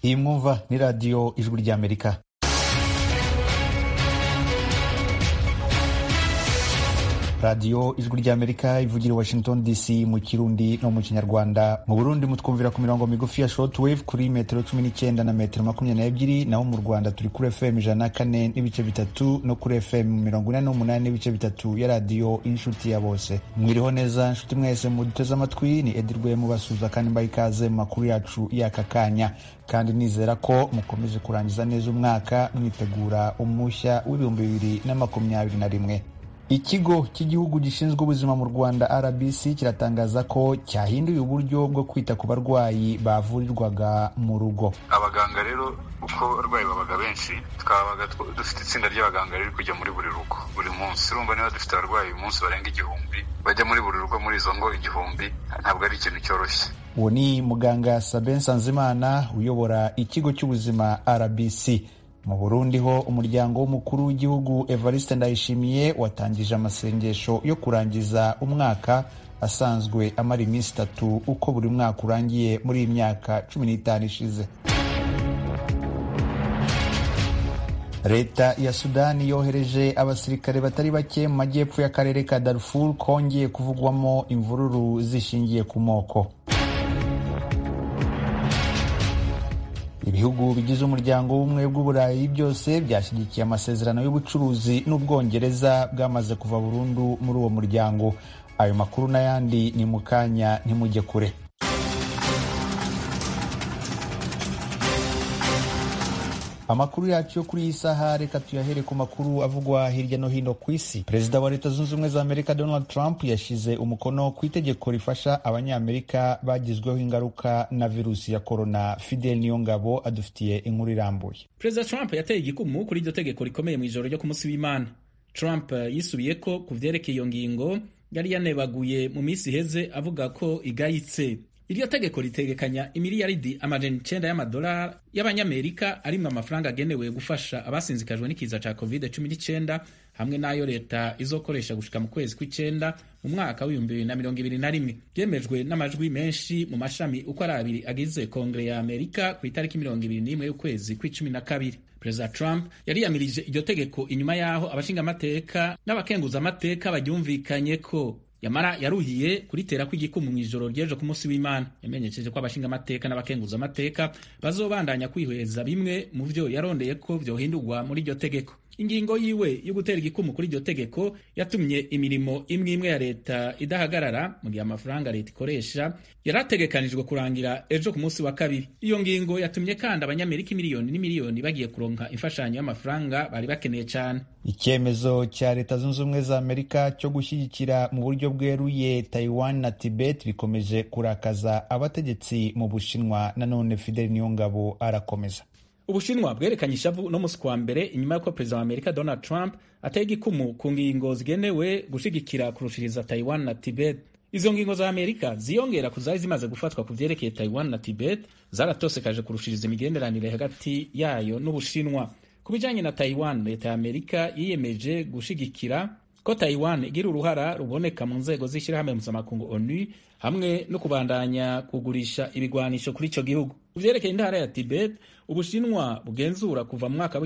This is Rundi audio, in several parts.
iyi mwumva ni radiyo ijwi ry'Amerika. radiyo ijwi ry'Amerika ivugira i Washington DC mu Kirundi no mu Kinyarwanda. Mu Burundi mutwumvira ku mirongo migufi ya shortwave kuri metero 19 na metero 22, naho mu Rwanda turi kuri FM 104.3 no kuri FM 48.3 ya radiyo Inshuti ya Bose. Mwiriho neza nshuti mwese muduteze amatwi, ni Edirwe mubasuza kandi mbaye ikaze mu makuru yacu y'aka kanya, kandi nizera ko mukomeje kurangiza neza umwaka mwitegura umushya w'2021. Ikigo cy'igihugu gishinzwe ubuzima mu Rwanda RBC kiratangaza ko cyahinduye uburyo bwo kwita ku barwayi bavurirwaga mu rugo. Abaganga rero uko abarwayi babaga benshi, twabaga dufite itsinda ry'abaganga riri kujya muri buri rugo buri munsi. Urumva niba dufite abarwayi uyu munsi barenga 1000 bajya muri buri rugo, muri izo ngo 1000 ntabwo ari ikintu cyoroshye. Uwo ni muganga Sabin Sanzimana uyobora ikigo cy'ubuzima RBC. Mu Burundi ho umuryango w'umukuru w'igihugu Evariste Ndayishimiye watangije amasengesho yo kurangiza umwaka asanzwe amara iminsi 3 uko buri mwaka urangiye muri iyi myaka 15 ishize. Leta ya Sudani yohereje abasirikare batari bake mu majyepfo y'akarere ka Darfur kongeye kuvugwamo imvururu zishingiye ku moko. Ibihugu bigize umuryango w'ubumwe bw'Uburayi byose byashyigikiye amasezerano y'ubucuruzi n'Ubwongereza bwamaze kuva burundu muri uwo muryango. Ayo makuru n'ayandi ni mu kanya, ntimujye kure. Amakuru yacu yo kuri iyi saha reka tuyahere ku makuru avugwa hirya no hino ku isi. Perezida wa Leta Zunze Ubumwe za Amerika Donald Trump yashyize umukono ku itegeko rifasha abanyamerika bagizweho ingaruka na virusi ya corona. Fidel Niyongabo adufitiye inkuru irambuye. Perezida Trump yateye igikumu kuri iryo tegeko rikomeye mu ijoro ryo ku munsi w'Imana. Trump yisubiye ko ku vyerekeye iyo ngingo yari yanebaguye mu minsi iheze avuga ko igayitse. Iryo tegeko ritegekanya imiliyaridi $900 y'amadolari y'abanyamerika arimwe amafaranga agenewe gufasha abasinzikajwe n'ikiza ca COVID-19 hamwe n'ayo leta izokoresha gushika mu kwezi kw'icenda mu mwaka w'2021. Byemejwe n'amajwi menshi mu mashami uko ari abiri agize Kongre ya Amerika ku itariki 21 y'ukwezi kw'icumi. Perezida Trump yariyamirije iryo tegeko inyuma yaho abashingamateka n'abakenguzamateka baryumvikanye ko yamara yaruhiye kuritera kw'igikumu mu ijoro ry'ejo ku munsi w'Imana. Yamenyesheje ko abashingamateka n'abakenguzamateka bazobandanya kwihweza bimwe mu vyo yarondeye ko vyohindurwa muri iryo tegeko. Ingingo yiwe yo gutera igikumu kuri iryo tegeko yatumye imirimo imwe imwe ya leta idahagarara mu gihe amafaranga leta ikoresha yarategekanijwe kurangira ejo ku munsi wa kabiri. Iyo ngingo yatumye kandi abanyamerika miliyoni n'imiliyoni bagiye kuronka imfashanyo y'amafaranga bari bakeneye cyane. Icyemezo cya Leta Zunze Ubumwe za Amerika cyo gushyigikira mu buryo bweruye Taiwan na Tibet bikomeje kurakaza abategetsi mu Bushinwa. Nanone Fidel Niyongabo arakomeza. Ubushinwa bwerekanye ishavu no musi kwa mbere inyuma y'uko perezida wa Amerika Donald Trump ateye igikumu ku ngingo zigenewe gushigikira kurushiriza Taiwan na Tibet. Izo ngingo za Amerika ziyongera kuzari zimaze gufatwa ku vyerekeye Taiwan na Tibet zaratosekaje kurushiriza imigenderanire hagati yayo n'Ubushinwa. Ku bijanye na Taiwan, leta ya Amerika yiyemeje gushigikira ko Taiwan igira uruhara ruboneka mu nzego z'ishirahamwe mpuzamakungu ONU hamwe no kubandanya kugurisha ibigwanisho kuri ico gihugu. Kuvyerekeye intara ya Tibet, Ubushinwa bugenzura kuva mu mwaka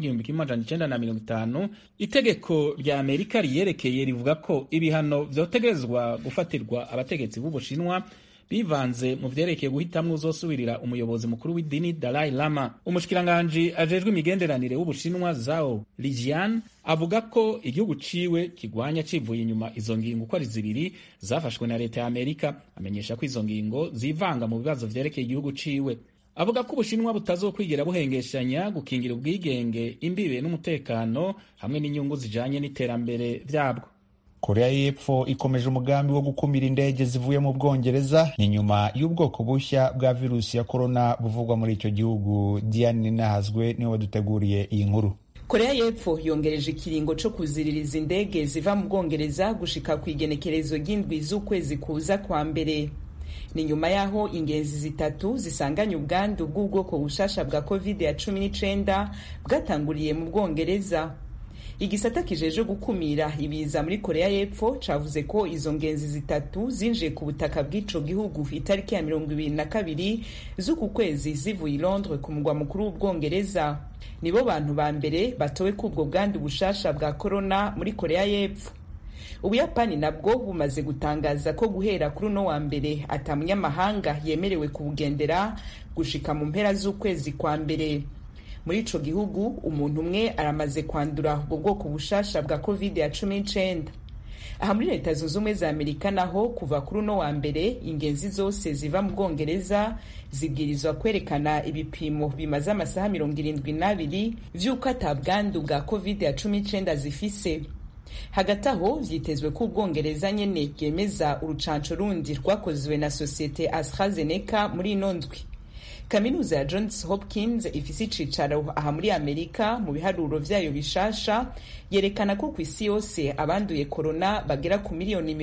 w'1950 itegeko rya Amerika riyerekeye rivuga ko ibihano vyotegerezwa gufatirwa abategetsi b'Ubushinwa bivanze mu vyerekeye guhitamwo uzosubirira umuyobozi mukuru w'idini Dalai Lama. Umushikiranganji ajejwe imigenderanire w'Ubushinwa Zhao Lijian avuga ko igihugu ciwe kigwanya civuye inyuma izo ngingo uko ari zibiri zafashwe na leta ya Amerika. Amenyesha ko izo ngingo zivanga mu bibazo vyerekeye igihugu ciwe. Avuga ko Ubushinwa butazokwigera buhengeshanya gukingira ubwigenge, imbibe n'umutekano hamwe n'inyungu zijanye n'iterambere vyabwo. Korea y'Epfo ikomeje umugambi wo gukumira indege zivuye mu Bwongereza ni nyuma y'ubwoko bushya bwa virusi ya corona buvugwa muri icyo gihugu. Diane Nahazwe niwe waduteguriye iyi nkuru. Korea y'Epfo yongereje ikiringo co kuziririza indege ziva mu Bwongereza gushika ku igenekerezo ry'indwi z'ukwezi kuza kwa mbere. Ni nyuma yaho ingenzi 3 zisanganye ubwandu bw'ubwoko bushasha bwa COVID-19 bwatanguriye mu Bwongereza. igisata kijeje gukumira ibiza muri Korea y'Epfo cavuze ko izo ngenzi zitatu zinjiye ku butaka bw'ico gihugu itariki ya 22 z'uku kwezi zivuye i Londres ku mugwa mukuru w'Ubwongereza. Nibo bantu ba mbere batowe kubwo bwandu bushasha bwa corona muri Korea y'Epfo. Ubuyapani nabwo bumaze gutangaza ko guhera kuri uno wa mbere ata munyamahanga yemerewe kubugendera gushika mu mpera z'ukwezi kwa mbere. Muri ico gihugu umuntu umwe aramaze kwandura ubwo bwoko bushasha bwa COVID-19. Aha muri Leta Zunze Ubumwe za Amerika naho kuva kuri uno wa mbere ingenzi zose ziva mu Bwongereza zibwirizwa kwerekana ibipimo bimaze amasaha 72 vy'uko ata bwandu bwa COVID-19 zifise. Hagati aho vyitezwe ko Ubwongereza nyene bwemeza urucanco rundi rwakozwe na sosiyete AstraZeneca muri ino ndwi. Kaminuza ya Johns Hopkins ifise icicaro aha muri Amerika mu biharuro vyayo bishasha yerekana ko kw'isi yose abanduye corona bagera ku miliyoni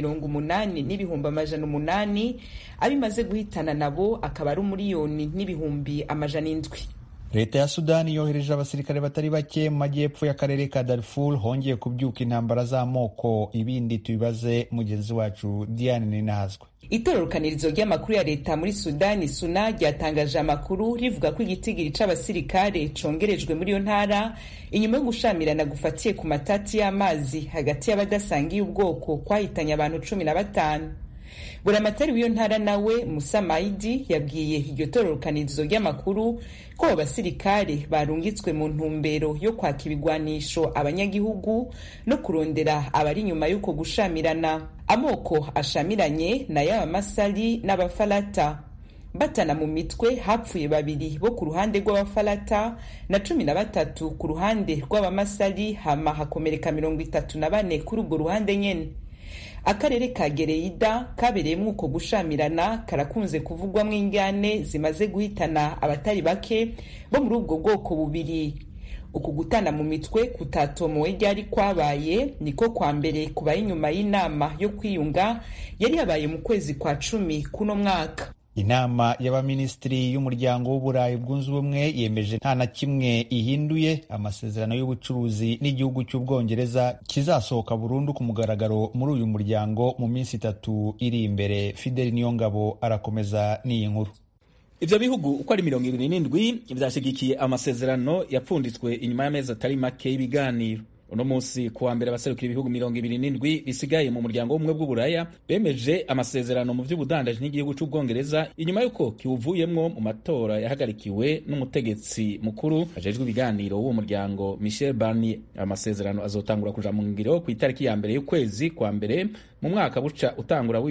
80,800 abimaze guhitana nabo akaba ari miliyoni n'ibihumbi 700. Leta ya Sudani yohereje abasirikare batari bake mu majyepfo y'akarere ka Darfur hongeye kubyuka intambara z'amoko. Ibindi tubibaze mugenzi wacu Diane Ninahazwe. Itororokanirizo ry'amakuru ya leta muri Sudani SUNA ryatangaje amakuru rivuga ko igitigiri c'abasirikare congerejwe muri yo ntara inyuma yo gushamirana gufatiye ku matati y'amazi hagati y'abadasangiye ubwoko kwahitanye abantu 15. Buramatari w'iyo ntara nawe Musa Maidi yabwiye iryo tororokanirizo ry'amakuru ko abasirikare barungitswe mu ntumbero yo kwaka ibigwanisho abanyagihugu no kurondera abari nyuma y'uko gushamirana. Amoko ashamiranye na y'abamasali n'abafalata. Batana mu mitwe hapfuye 2 bo ku ruhande rw'abafalata na 13 ku ruhande rw'abamasali, hama hakomereka 34 kuri ubwo ruhande nyene. Akarere ka Gereida kabereyemo uko gushamirana karakunze kuvugwamwo ingane zimaze guhitana abatari bake bo muri ubwo bwoko bubiri. Uku gutana mu mitwe kutatomowe ryari kwabaye niko kwa mbere kubaye inyuma y'inama yo kwiyunga yari yabaye mu kwezi kwa 10 kuno mwaka. Inama y'abaministiri y'umuryango w'Uburayi bwunze ubumwe yemeje nta na kimwe ihinduye amasezerano y'ubucuruzi n'igihugu cy'Ubwongereza kizasohoka burundu ku mugaragaro muri uyu muryango mu minsi 3 iri imbere. Fidel Niyongabo arakomeza n'iyi nkuru. Ivyo bihugu uko ari 27 vyashigikiye amasezerano yapfunditswe inyuma y'amezi atari make y'ibiganiro. Uno musi kuwa mbere abaserukira ibihugu 27 bisigaye mu muryango w'ubumwe bw'Uburaya bemeje amasezerano mu vy'ubudandaji n'igihugu c'Ubwongereza inyuma yuko kiwuvuyemwo mu matora yahagarikiwe n'umutegetsi mukuru ajejwe ibiganiro w'uwo muryango Michel Barnier. Amasezerano azotangura kuja mu ngiro ku itariki ya mbere y'ukwezi kwa mbere mu mwaka buca utangura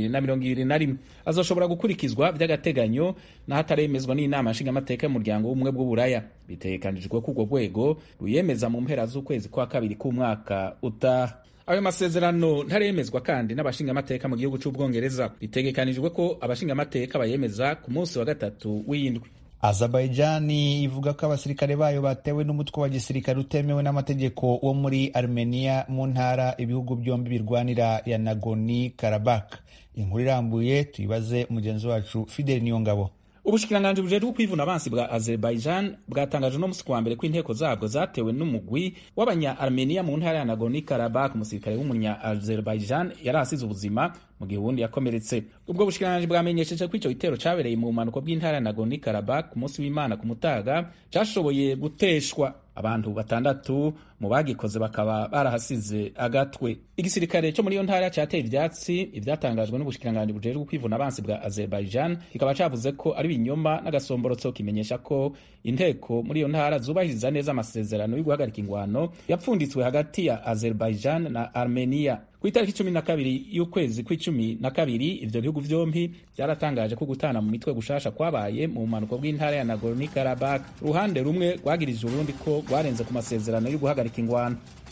w'2021. Azoshobora gukurikizwa vy'agateganyo n'ahataremezwa n'inama nshingamateka y'umuryango w'ubumwe bw'Uburaya. Bitegekanijwe ko urwo rwego ruyemeza mu mpera z'ukwezi kwa kabiri k'umwaka utaha. Ayo masezerano ntaremezwa kandi n'abashingamateka mu gihugu c'Ubwongereza. Bitegekanijwe ko abashingamateka bayemeza ku munsi wa 3 w'indwi. Azerbaijan ivuga ko abasirikare bayo batewe n'umutwe wa gisirikare utemewe n'amategeko wo muri Armenia mu ntara ibihugu byombi birwanira ya Nagorno-Karabakh. Inkuru irambuye tuyibaze mugenzi wacu Fidel Niyongabo. Ubushikiranganji bujejwe kwivuna abansi bwa Azerbaijan bwatangaje no musi kwa mbere ko inteko zabwo zatewe n'umugwi w'abanya Armenia mu ntara ya Nagorno-Karabakh. Umusirikare w'umunya Azerbaijan yari asize ubuzima mu gihe ubundi yakomeretse. Ubwo bushikiranganji bwamenyesheje ko ico gitero cabereye mu manuko bw'intara ya Nagorno-Karabakh ku munsi w'Imana ku mutaga cashoboye guteshwa. Abantu 6 mu bagikoze bakaba barahasize agatwe. Igisirikare cyo muri iyo ntara cyateye ivyatsi ivyatangajwe n'ubushikiranganji bujejwe kwivuna abansi bwa Azerbaijan, kikaba cavuze ko ari binyoma n'agasomborotso kimenyesha ko inteko muri iyo ntara zubahiriza neza amasezerano yo guhagarika ingwano yapfunditswe hagati ya Azerbaijan na Armenia. Ku itariki 12 y'ukwezi kwa12 ivyo bihugu vyompi byaratangaje ko gutana mu mitwe gushasha kwabaye mu manuko bw'intara ya Nagorno-Karabakh. Ruhande rumwe rwagirije urundi ko rwarenze ku masezerano yo guhagarika ingwano.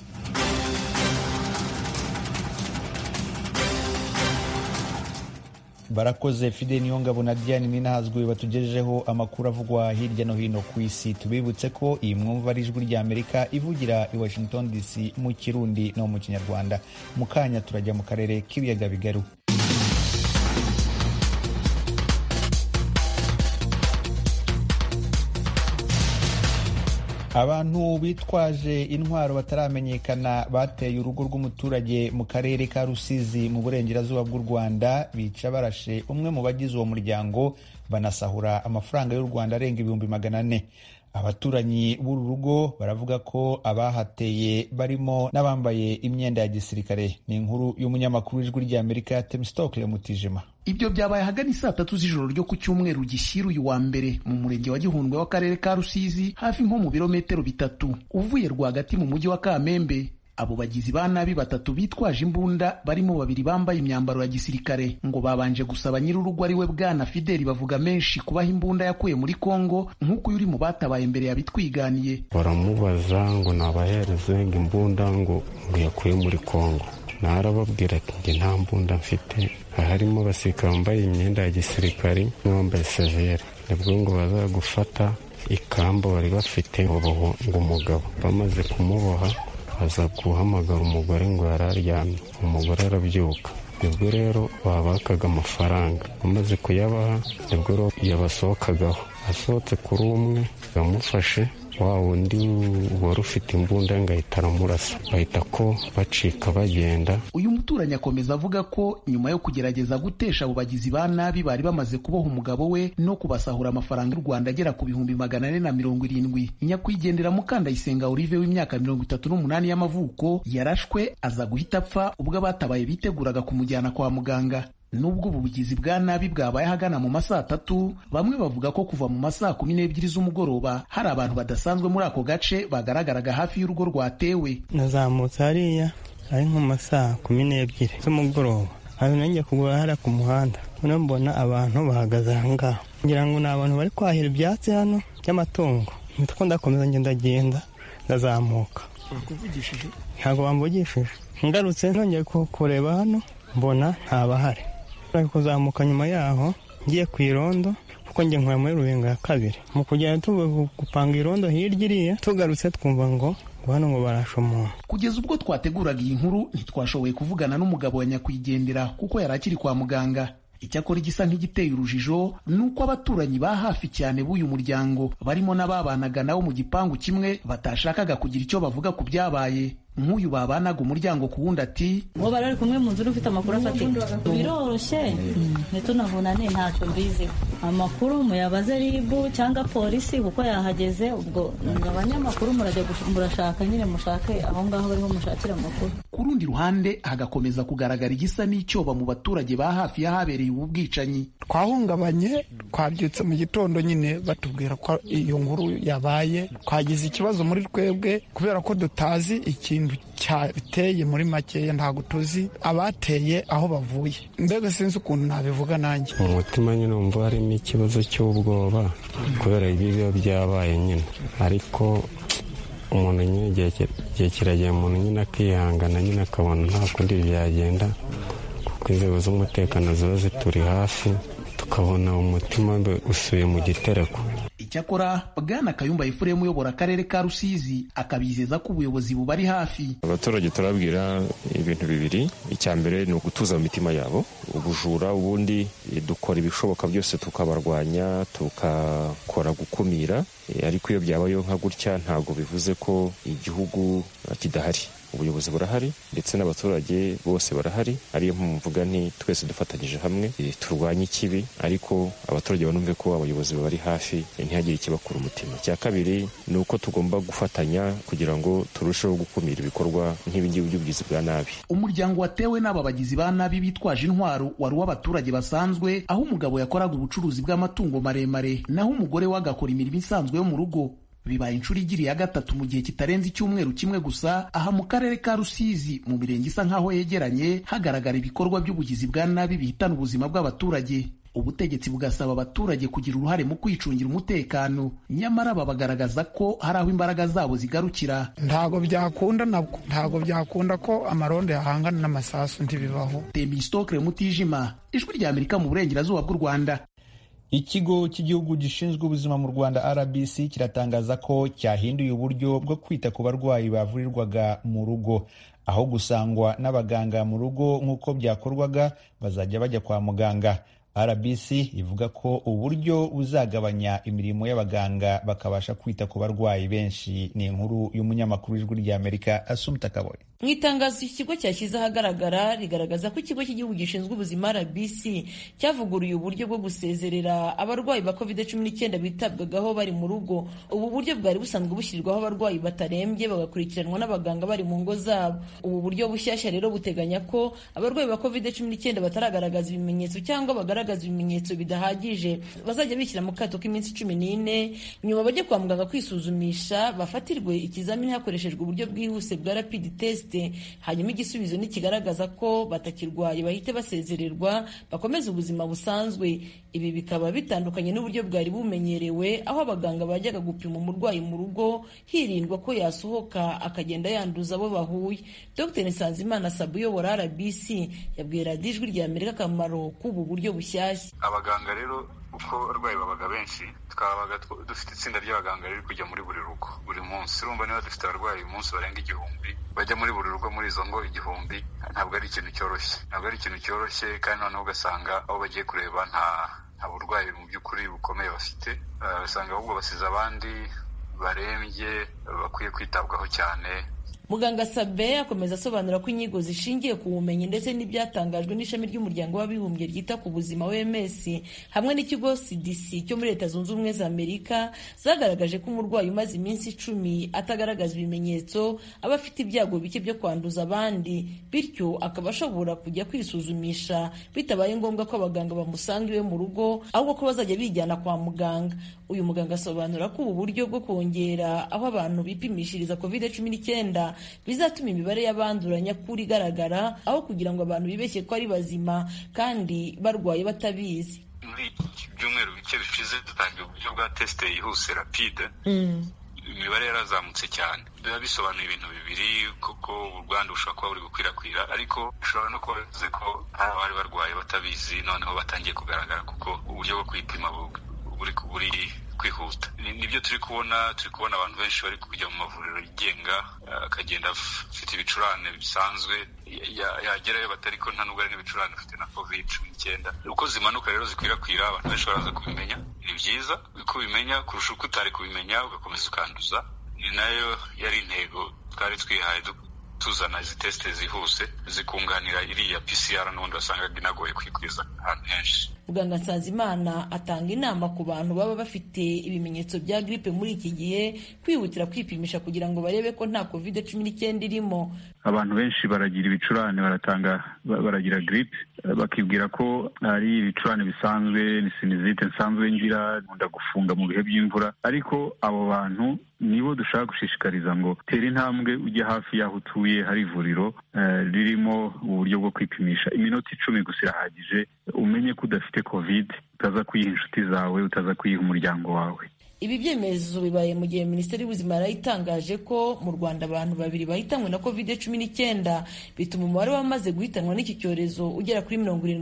Barakoze Fidel Niyongabo na Diane Ninahazwe batugejejeho amakuru avugwa hirya no hino ku isi. Tubibutse ko iyi mwumva ari ijwi rya Amerika ivugira i Washington DC mu Kirundi no mu Kinyarwanda. Mu kanya turajya mu karere k'ibiyaga bigari. Abantu bitwaje intwaro bataramenyekana bateye urugo rw'umuturage mu karere ka Rusizi mu burengerazuba bw'u Rwanda, bica barashe umwe mu bagize uwo muryango, banasahura amafaranga y'u Rwanda arenga 400,000. Abaturanyi b'uru rugo baravuga ko abahateye barimo n'abambaye imyenda ya gisirikare. Ni inkuru y'umunyamakuru w'Ijwi ry'Amerika Temistokle Mutijima. Ibyo byabaye hagana 3:00 z'ijoro ryo ku cyumweru gishyira uyu wa mbere mu murenge wa Gihundwe w'akarere ka Rusizi, hafi nko mu birometero 3 uvuye rwagati mu mujyi wa Kamembe. Abo bagizi ba nabi 3 bitwaje imbunda, barimo 2 bambaye imyambaro ya gisirikare, ngo babanje gusaba nyir'urugo ari we Bwana Fideli bavuga menshi kubaha imbunda yakuye muri Kongo, nk'uko uri mu batabaye mbere yabitwiganiye. Baramubaza ngo nabahereze imbunda ngo yakuye muri Kongo. Narababwira ati nta mbunda mfite, harimo abasirikare bambaye imyenda ya gisirikare n'abambaye severe. Nibwo ngo baza gufata ikamba bari bafite ngo umugabo, bamaze kumuboha aza guhamagara umugore ngo yararyamye. Umugore arabyuka, nibwo rero babakaga amafaranga. Bamaze kuyabaha nibwo rero yabasohokagaho. Asohotse kuri umwe bamufashe, wa wundi wari ufite imbunda ngahita aramurasa, bahita ko bacika bagenda. Uyu muturanyi akomeza avuga ko nyuma yo kugerageza gutesha abo bagizi ba nabi bari bamaze kuboha umugabo we no kubasahura amafaranga y'u Rwanda agera ku 470,000. Nyakwigendera Mukandayisenga Olive w'imyaka 38 y'amavuko yarashwe aza guhita apfa ubwo abatabaye biteguraga kumujyana kwa muganga. Nubwo ubu bugizi bwa nabi bwabaye hagana mu masaa 3, bamwe bavuga ko kuva mu masaa 12 z'umugoroba hari abantu badasanzwe muri ako gace bagaragaraga hafi y'urugo rwatewe. Nazamutse hariya ari nko mu masaa 12 z'umugoroba, hanyuma nanjye kugura hariya ku muhanda, mbona abantu bahagaze ahangaha, ngira ngo ni abantu bari kwahira ibyatsi hano by'amatungo. Nitwo ndakomeza ngenda ndazamuka. Bakuvugishije? Ntabwo bamvugishije. Ngarutse nongeye kureba hano mbona ntabahari. Kuzamuka nyuma yaho ngiye ku irondo, kuko njye nkora muri Rubenga ya 2. Mu kugenda tuvuye gupanga irondo hirya iriya, tugarutse twumva ngo hano ngo barashe umuntu. Kugeza ubwo twateguraga iyi nkuru ntitwashoboye kuvugana n'umugabo wa nyakwigendera kuko yari akiri kwa muganga. Icyakora igisa nk'igiteye urujijo nuko abaturanyi ba hafi cyane b'uyu muryango, barimo n'ababanaga nawo mu gipangu kimwe, batashakaga kugira icyo bavuga ku byabaye. Nk'uyu babanaga umuryango ku wundi ati, ngo bari kumwe mu nzu ufite amakuru afatika. Biroroshye ntitunavunane, ntacyo mbiziho. Amakuru muyabaze ribu cyangwa polisi kuko yahageze, ubwo abanyamakuru murashaka nyine mushake aho ngaho bariho mushakira amakuru. Ku rundi ruhande hagakomeza kugaragara igisa n'icyoba mu baturage ba hafi y'ahabereye ubu bwicanyi. Twahungabanye, twabyutse mu gitondo nyine batubwira ko iyo nkuru yabaye. Twagize ikibazo muri twebwe kubera ko dutazi ikintu cyateye, muri makeya ntabwo tuzi abateye aho bavuye. Mbega sinzi ukuntu nabivuga nanjye. Mu mutima nyine umva harimo ikibazo cy'ubwoba kubera ibi biba byabaye nyine, ariko umuntu nyine igihe kiragera umuntu nyine akihangana nyine akabona nta kundi byagenda, kuko inzego z'umutekano ziba zituri hafi, tukabona umutima usuye mu gitereko. Icyakora Bwana Kayumba Efuremu uyobora akarere ka Rusizi akabizeza ko ubuyobozi bubari hafi. Abaturage turabwira ibintu bibiri. Icya mbere ni ugutuza mu mitima yabo ubujura, ubundi dukora ibishoboka byose tukabarwanya, tukakora gukumira, ariko iyo byabayeho nka gutya ntabwo bivuze ko igihugu kidahari. Ubuyobozi burahari ndetse n'abaturage bose barahari, ariyo mvuga nti twese dufatanyije hamwe turwanye ikibi, ariko abaturage banumve ko abayobozi bari hafi, ntihagire ikibakura umutima. Cya kabiri ni uko tugomba gufatanya kugira ngo turusheho gukumira ibikorwa nk'ibingibi by'ubugizi bwa nabi. Umuryango watewe n'aba bagizi ba nabi bitwaje intwaro wari uw'abaturage basanzwe, aho umugabo yakoraga ubucuruzi bw'amatungo maremare naho umugore we agakora imirimo isanzwe yo mu rugo. Bibaye inshuro igiriye 3 mu gihe kitarenze icyumweru kimwe gusa, aha mu karere ka Rusizi mu mirenge isa nkaho yegeranye hagaragara ibikorwa by'ubugizi bwa nabi bihitana ubuzima bw'abaturage. Ubutegetsi bugasaba abaturage kugira uruhare mu kwicungira umutekano, nyamara babagaragaza ko hari aho imbaraga zabo zigarukira. Ntago byakunda ko amarondo yahangana n'amasasu, ntibibaho. Temistokle Mutijima, Ijwi ry'Amerika mu burengerazuba bw'u Rwanda. Ikigo cy'igihugu gishinzwe ubuzima mu Rwanda RBC kiratangaza ko cyahinduye uburyo bwo kwita ku barwayi bavurirwaga mu rugo. Aho gusangwa n'abaganga mu rugo nk'uko byakorwaga, bazajya bajya kwa muganga. RBC ivuga ko uburyo buzagabanya imirimo y'abaganga bakabasha kwita ku barwayi benshi. Ni inkuru y'umunyamakuru w'Ijwi ry'Amerika Assumpta Kaboyi. Mu itangazo iki kigo cyashyize ahagaragara rigaragaza ko ikigo cy'igihugu gishinzwe ubuzima RBC cyavuguruye uburyo bwo gusezerera abarwayi ba COVID-19 bitabwagaho bari mu rugo. Ubu buryo bwari busanzwe bushyirirwaho abarwayi batarembye bagakurikiranwa n'abaganga bari mu ngo zabo. Ubu buryo bushyashya rero buteganya ko abarwayi ba COVID-19 bataragaragaza ibimenyetso cyangwa bagaragaza ibimenyetso bidahagije bazajya bishyira mu kato k'iminsi 14 nyuma bajye kwa muganga kwisuzumisha, bafatirwe ikizamini hakoreshejwe uburyo bwihuse bwa rapid test, hanyuma igisubizo nikigaragaza ko batakirwaye bahite basezererwa bakomeza ubuzima busanzwe. Ibi bikaba bitandukanye n'uburyo bwari bumenyerewe aho abaganga bajyaga gupima umurwayi mu rugo hirindwa ko yasohoka akagenda yanduza abo bahuye. Dr Nsanzimana Sabu uyobora RBC yabwiye radiyo Ijwi ry'Amerika akamaro k'ubu buryo bushyashya. Abaganga rero uko abarwayi babaga benshi, twabaga dufite itsinda ry'abaganga riri kujya muri buri rugo buri munsi. Urumva niba dufite abarwayi uyu munsi barenga 1000 bajya muri buri rugo muri izo ngo 1000, ntabwo ari ikintu cyoroshye kandi noneho ugasanga aho bagiye kureba nta burwayi mu by'ukuri bukomeye bafite, usanga ahubwo basize abandi barembye bakwiye kwitabwaho cyane. Muganga Sabe akomeza asobanura ko inyigo zishingiye ku bumenyi ndetse n'ibyatangajwe n'ishami ry'umuryango w'abibumbye ryita ku buzima OMS hamwe n'ikigo CDC cyo muri Leta Zunze Ubumwe za Amerika zagaragaje ko umurwayi umaze iminsi 10 atagaragaza ibimenyetso aba afite ibyago bike byo kwanduza abandi, bityo akaba ashobora kujya kwisuzumisha bitabaye ngombwa ko abaganga bamusanga iwe mu rugo ahubwo ko bazajya bijyana kwa muganga. Uyu muganga asobanura ko ubu buryo bwo kongera aho abantu bipimishiriza COVID-19 bizatuma imibare y'abandura nyakuri igaragara aho kugira ngo abantu bibeshye ko ari bazima kandi barwaye batabizi. Muri byumweru bike bishize dutangiye uburyo bwa test yihuse rapide. Imibare yarazamutse cyane. Biba bisobanuye ibintu bibiri, kuko ubwandu bushobora kuba buri gukwirakwira ariko bishobora no kuba bivuze ko abari barwaye batabizi noneho batangiye kugaragara kuko uburyo bwo kwipima buri kwihuta. Nibyo turi kubona abantu benshi bari kujya mu mavuriro yigenga akagenda afite ibicurane bisanzwe yagerayo batari ko nta nubwo ari n'ibicurane ufite na COVID-19. Uko zimanuka rero zikwirakwira abantu benshi baraza kubimenya. Ni byiza ko ubimenya kurusha uko utari kubimenya ugakomeza ukanduza. Ni nayo yari intego twari twihaye tuzana izi teste zihuse zikunganira iriya PCR n'ubundi wasangaga inagoye kwikwiza ahantu henshi. Muganga Nsanzimana atanga inama ku bantu baba bafite ibimenyetso bya gripe muri iki gihe kwihutira kwipimisha kugira ngo barebe ko nta COVID-19 irimo. Abantu benshi baragira ibicurane, baragira gripe bakibwira ko ari ibicurane bisanzwe, ni sinizite nsanzwe ngira, nkunda gufunga mu bihe by'imvura, ariko abo bantu nibo dushaka gushishikariza ngo tera intambwe ujye hafi y'aho utuye hari ivuriro ririmo uburyo bwo kwipimisha. Iminota 10 gusa irahagije umenye ko udafite COVID, utaza kuyiha inshuti zawe, utaza kuyiha umuryango wawe. Ibi byemezo bibaye mu gihe Minisiteri y'Ubuzima yarayitangaje ko mu Rwanda abantu 2 bahitanwe na COVID-19 bituma umubare wamaze guhitanwa n'iki cyorezo ugera kuri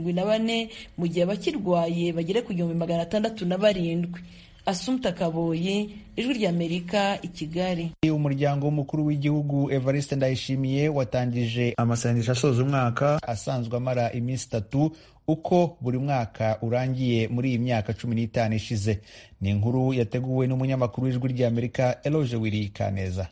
74 mu gihe abakirwaye bagere ku 607. Assumpta Kaboyi, Ijwi ry'Amerika, i Kigali. Umuryango w'umukuru w'igihugu Evariste Ndayishimiye watangije amasengesho asoza umwaka asanzwe amara iminsi 3 uko buri mwaka urangiye muri iyi myaka 15 ishize. Ni inkuru yateguwe n'umunyamakuru w'Ijwi ry'Amerika Eloge Wiri Kaneza.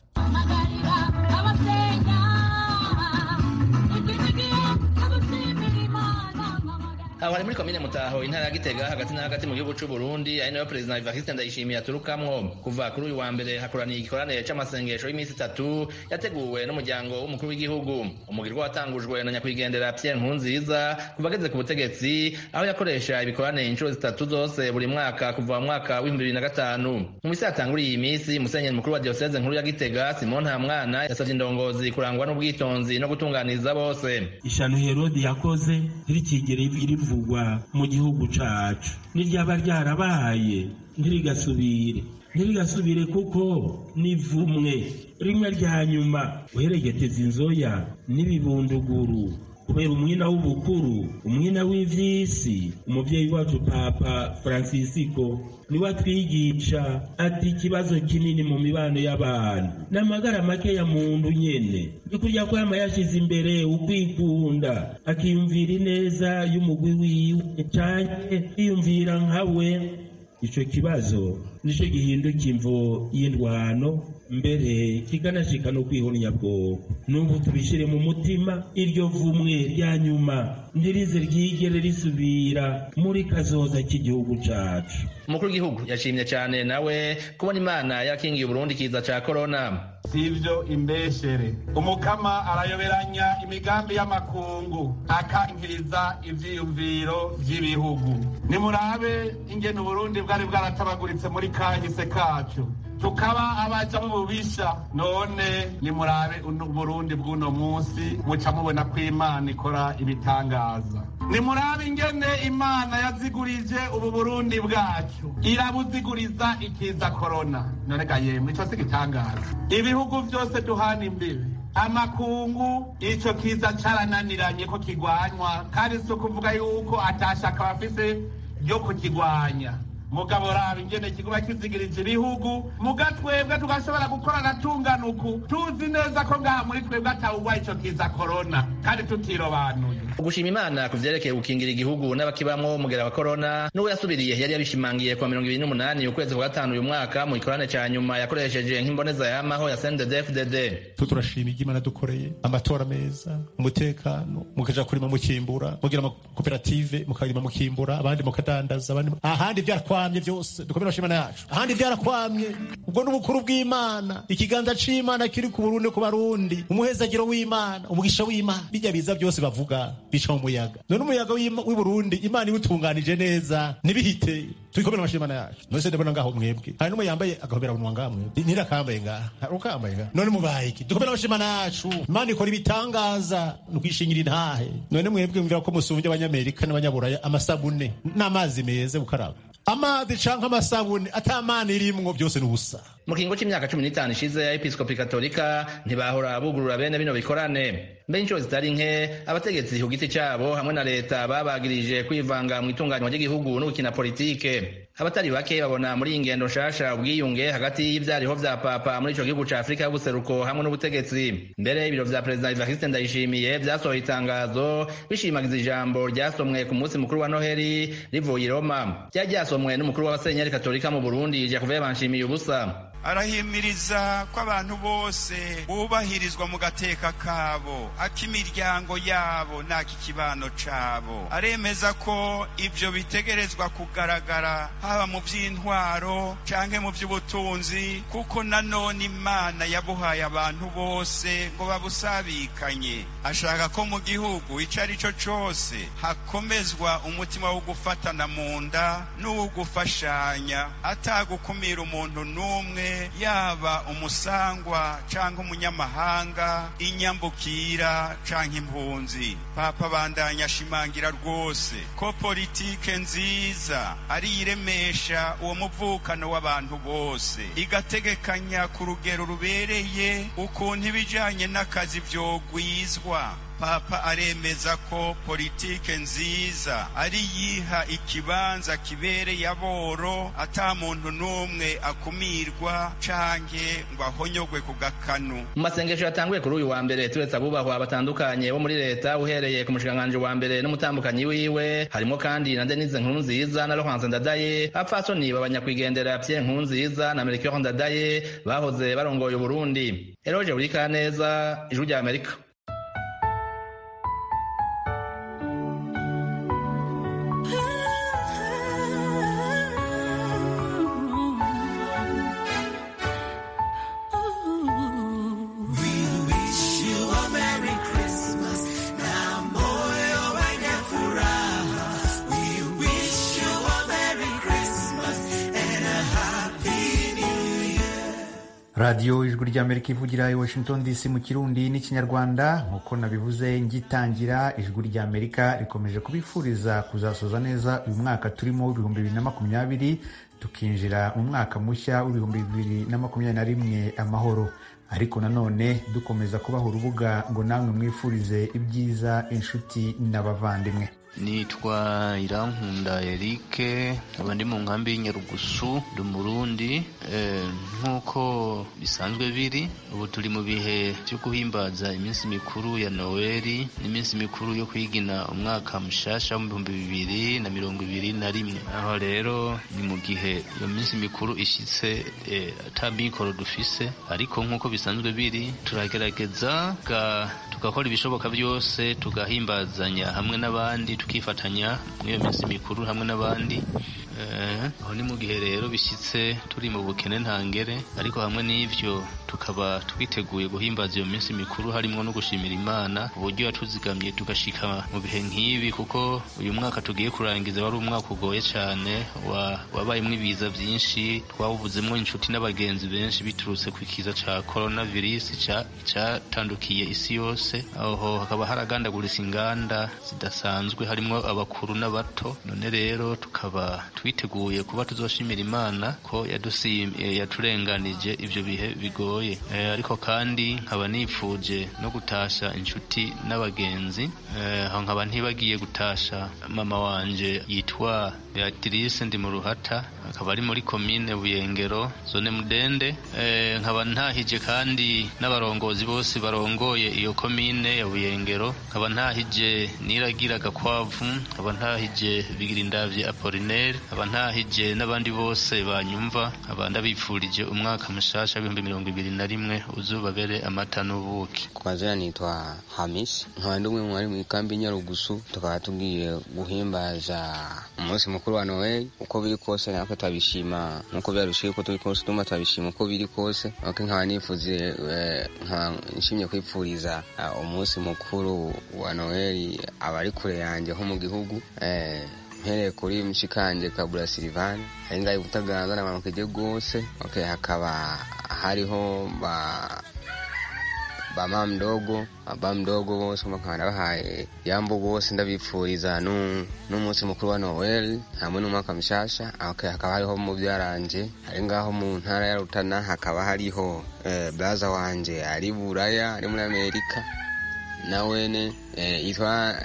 Aho ari muri komine Mutaho intara ya Gitega hagati na hagati mu gihugu cy'u Burundi, ari nayo Perezida Evariste Ndayishimiye aturukamwo. Kuva kuri uyu wa mbere hakoraniye igikorane c'amasengesho y'iminsi 3 yateguwe n'umuryango w'umukuru w'igihugu. Umugirwa watangujwe na nyakwigendera Pierre Nkurunziza kuva ageze ku butegetsi, aho yakoresha ibikorane inshuro 3 zose buri mwaka kuva mu mwaka wa 2005. Mu misi yatanguriye iyi minsi, Musenyeri mukuru wa Diocese nkuru ya Gitega Simon Ntamwana yasavye indongozi kurangwa n'ubwitonzi no gutunganiriza bose. Ishano Herode yakoze ntirikigere ivugwa mu gihugu cacu, niryaba ryarabaye ntirigasubire kuko nivumwe rimwe rya nyuma uheregeteza inzoya n'ibibunduguru kubera umwina w'ubukuru, umwina w'ivy'isi. Umuvyeyi wacu Papa Francisco niwe atwigisha ati ikibazo kinini mu mibano y'abantu n'amagara make ya muntu nyene, ikurya kwama yashize imbere ukwikunda, akiyumvira ineza y'umugwi wiwe canke yiyumvira nkawe. Ico kibazo nico gihinduka imvo y'indwano, mbere kiganashika no kwihonya bwoko. N'ubu tubishire mu mutima, iryo vumwe rya nyuma ntirize ryigere risubira muri kazoza k'igihugu cacu. Umukuru w'igihugu yashimye cyane nawe kubona Imana yakingiye Burundi kiza ca corona. Sivyo imbeshere, umukama arayoberanya imigambi y'amakungu, akankiriza ivyiyumviro vy'ibihugu. Nimurabe ingene Burundi bwari bwaratabaguritse muri kahise kacu, tukaba abaja mu bubisha. None nimurabe Burundi bw'uno munsi, muca mubona ko Imana ikora ibitangaza. Nimurabe ingene Imana yazigurije ubu Burundi bwacu, irabuziguriza ikiza corona. None ga yemwe ico si gitangaza. Ibihugu vyose duhana imbibe, amakungu ico kiza carananiranye ko kigwanywa, kandi si ukuvuga yuko atashaka bafise ryo kukigwanya. Mugabo raba ingene kiguba kizigirije ibihugu, mugatwebwe tugashobora gukorana tunganuku, tuzi neza ko ngaha muri twebwe atawugwa ico kiza corona kandi tutirobanuye. Ugushima Imana kuvyerekeye gukingira igihugu n'abakibamwo umugera wa corona n'uwo yasubiriye yari yabishimangiye kwa 28 ukwezi kwa 5 uyu mwaka mu ikorane ca nyuma yakoresheje nk'imboneza yamaho ya CNDD-FDD. Turashima Imana dukoreye amatora meza, umutekano, mukaja kurima mukimbura, mugira amakoperative mukarima mukimbura, abandi mukadandaza, abandi ahandi vyarakwamye vyose dukomera shimana yacu, ahandi vyarakwamye. Ubwo n'ubukuru bw'Imana, ikiganza c'Imana kiri ku Burundi, ku Barundi, umuhezagiro w'Imana, umugisha w'Imana, bijya biza byose bavuga bica mu muyaga. None umuyaga w'i Burundi Imana iwutunganije neza ntibihite, tuyikomera amashimana yacu. None se ndabona ngaho mwebwe hari n'umwe yambaye agahobera bunwa ngamwe ntirakambaye ngaha ukambaye ngaha. None mubaye iki? Dukomera amashimana yacu, Imana ikora ibitangaza nukwishingira intahe. None mwebwe mvira ko musumbye abanyamerika n'abanyaburaya amasabune n'amazi meza gukaraba, amazi canke amasabune atamana irimwo byose n'ubusa. Mu kingo c'imyaka 15 ishize ya Episkopi Katolika ntibahora bugurura bene bino bikorane. Mbe inshuro zitari nke abategetsi ku giti cabo hamwe na leta babagirije kwivanga mu itunganywa ry'igihugu no gukina politike. Abatari bake babona muri ingendo nshasha ubwiyunge hagati y'ivyariho vya Papa muri ico gihugu ca Afrika y'ubuseruko hamwe n'ubutegetsi. Mbere ibiro vya President Evariste Ndayishimiye vyasohoye itangazo bishimagiza ijambo ryasomwe ku munsi mukuru wa Noheli rivuye i Roma. Ryasomwe n'umukuru w'abasenyeri Katolika mu Burundi Jacques Banshimiye ubusa. Arahimiriza ko abantu bose bubahirizwa mu gateka kabo, akimiryango yabo n'akikibano cabo. Aremeza ko ivyo bitegerezwa kugaragara haba mu vy'intwaro canke mu vy'ubutunzi, kuko nanone Imana yabuhaye abantu bose ngo babusabikanye. Ashaka ko mu gihugu ico ari cyo cose hakomezwa umutima wo gufatana mu nda n'uwo gufashanya, atagukumira umuntu n'umwe, yaba umusangwa canke umunyamahanga, inyambukira canke impunzi. Papa bandanya ashimangira rwose ko politike nziza ari iremesha uwo muvukano w'abantu bose, igategekanya ku rugero rubereye ukuntu ibijanye n'akazi vyogwizwa. Papa aremeza ko politike nziza ari yiha ikibanza kibereye aboro, ata muntu n'umwe akumirwa canke ngo ahonyogwe ku gakanu. Mu masengesho yatanguye kuri uyu wa mbere turetse abubahwa batandukanye bo muri leta, uhereye ku mushikiranganji wa mbere n'umutambukanyi wiwe, harimo kandi na Denise Nkurunziza na Laurence Ndadaye, abapfasoni b'abanyakwigendera Pierre Nkurunziza na Melchior Ndadaye bahoze barongoye Burundi. Eroje Urikaneza, Ijwi rya Amerika. radiyo ijwi ry'Amerika ivugira i Washington DC mu kirundi n'ikinyarwanda. nk'uko nabivuze ngitangira, ijwi ry'Amerika rikomeje kubifuriza kuzasoza neza uyu mwaka turimo w'ibihumbi 2020 tukinjira mu mwaka mushya w'ibihumbi 2021 amahoro. ariko nanone dukomeza kubaha urubuga ngo namwe mwifurize ibyiza inshuti n'abavandimwe. Nitwa Irankunda Eric, nkaba ndi mu nkambi y'Inyarugusu, ndi Umurundi. Nk'uko bisanzwe biri, ubu turi mu bihe byo guhimbaza iminsi mikuru ya Noeli n'iminsi mikuru yo kwigina umwaka mushasha mu 2021. Aho rero ni mu gihe iyo minsi mikuru ishitse ata mikoro dufise, ariko nk'uko bisanzwe biri turagerageza tugakora ibishoboka byose tugahimbazanya hamwe n'abandi, tukifatanya muri iyo minsi mikuru hamwe n'abandi. Aho ni mu gihe rero bishyitse turi mu bukene ntangere, ariko hamwe n'ivyo tukaba twiteguye guhimbaza iyo minsi mikuru, harimo no gushimira Imana uburyo yatuzigamye tugashika mu bihe nk'ibi, kuko uyu mwaka tugiye kurangiza wari umwaka ugoye cyane, wabayemwo ibiza byinshi, twawubuzemwo inshuti n'abagenzi benshi biturutse ku kiza ca coronavirus cyatandukiye isi yose. Aho hakaba haragandaguritse inganda zidasanzwe, harimo abakuru n'abato. None rero tukaba twiteguye kuba tuzoshimira Imana ko yaturenganije ivyo bihe bigoye. Ariko kandi nkaba nifuje no gutasha inshuti n'abagenzi. Aho nkaba ntibagiye gutasha mama wanje yitwa Beatrice ndi mu Ruhata, akaba ari muri komine Buyengero, zone Mudende. Nkaba ntahije kandi n'abarongozi bose barongoye iyo komine ya Buyengero. Nkaba ntahije Niragira Gakwavu, nkaba ntahije Bigirindavye Apollinaire, nkaba ntahije n'abandi bose banyumva. Nkaba ndabifurije umwaka mushasha w'2021 uzubabere amata n'ubuki. Kwa jina nitwa Hamis, nkaba ndi umwe mu bari mu kambi Nyarugusu. Tukaba tugiye guhimbaza umunsi mukuru wa Noel. Uko biri kose natwe twabishima, nuko byarushiye ko turi kose tuma twabishima uko biri kose. Nkaba nifuze nshimye kwipfuriza umunsi mukuru wa Noel abari kure yanjye ho mu gihugu. Mpereye kuri mshikanje Kabula Silvan, ainga Butaganzwa na Mamukije gose. Hakaba hariho ba mdogo bose bakana bahaye yambo bose ndabipfuriza n'umunsi mukuru wa Noel hamwe n'umwaka mushasha. Hakaba hariho mu byaranje ari ngaho mu ntara ya Rutana. Hakaba hariho blaza wanje ari Buraya, ari muri Amerika, nawene yitwa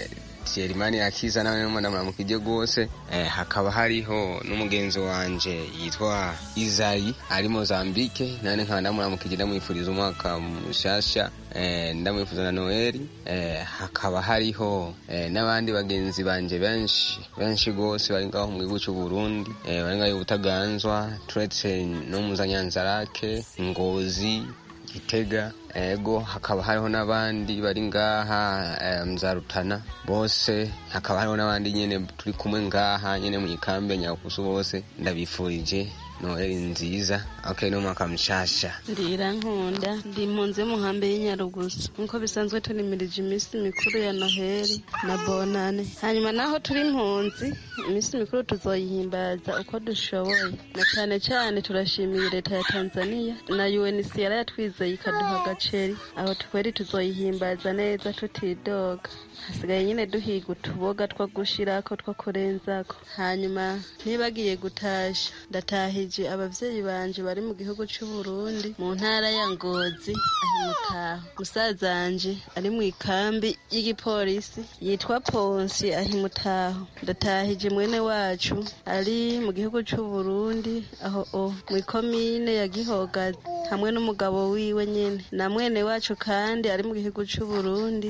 Thierry Akiza, nawe Mamukije gose. Hakaba hariho n'umugenzi wanje yitwa Izayi ari Mozambique, nane nkaba ndamukije ndamwifuriza umwaka mushasha, ndamwifuza na Noeli. Hakaba hariho n'abandi bagenzi banje benshi gose bari ngaho mu gihugu cy'u Burundi, bari ngaho Butaganzwa, turetse no mu Nyanzarake, Ngozi, Gitega. Hakaba hariho n'abandi bari ngaha Mzarutana bose. Hakaba hariho n'abandi nyene turi kumwe ngaha nyene mu ikambi Nyarugusu, bose ndabifurije Noeli nziza n'umwaka mushasha. Ndira nkunda ndi impunzi mu nkambi y'Inyarugusu. Nkuko bisanzwe tunimirije iminsi mikuru ya Noheli na Bonane. Hanyuma naho turi impunzi, iminsi mikuru tuzoyihimbaza uko dushoboye, na cyane cyane turashimiye leta ya Tanzania na UNHCR yatwizeye ikaduha agaceri. Aho twari tuzoyihimbaza neza tutidoga. Hasigaye nyine duhiga utuboga two gushirako two kurenzako. Hanyuma ntibagiye gutasha, ndatahije abavyeyi banje bari mu gihugu cy'u Burundi mu ntara ya Ngozi ahimutaho. Musazanje ari mu ikambi y'igipolisi yitwa Ponsi ahimutaho. Ndatahije mwene wacu ari mu gihugu cy'u Burundi aho mu komine ya Gihogazi hamwe n'umugabo wiwe nyene, na mwene wacu kandi ari mu gihugu cy'u Burundi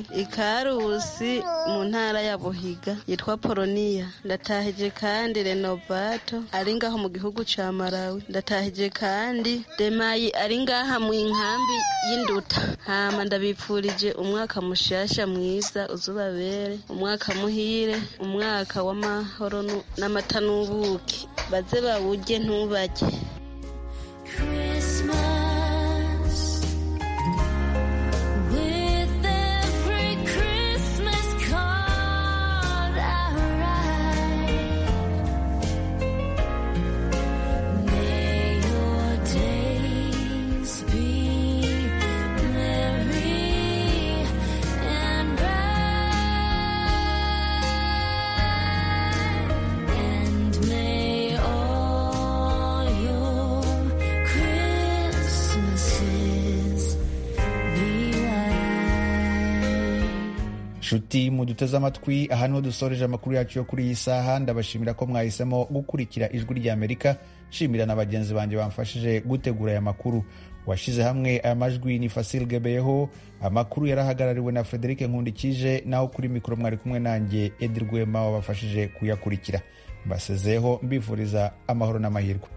Ikarusi mu ntara ya Buhiga yitwa Polonia. Ndatahije kandi Renovato ari ngaho mu gihugu ca Malawi. Ndatahije kandi Demayi ari ngaha mu inkambi y'Induta. Hama ndabipfurije umwaka mushasha mwiza uzubabere umwaka muhire, umwaka w'amahoro n'amata n'ubuki, baze bawurye ntubajye. May all your nshuti muduteze amatwi, aha niho dusoreje amakuru yacu yo kuri iyi saha. Ndabashimira ko mwahisemo gukurikira Ijwi ry'Amerika. Nshimira na bagenzi banjye bamfashije gutegura aya makuru. Washize hamwe aya majwi ni Fasil Gebeyeho. Amakuru yarahagarariwe na Frederic Nkundikije, naho kuri mikoro mwari kumwe nanjye Edi Rwema wabafashije kuyakurikira. Mbasezeho mbifuriza amahoro n'amahirwe.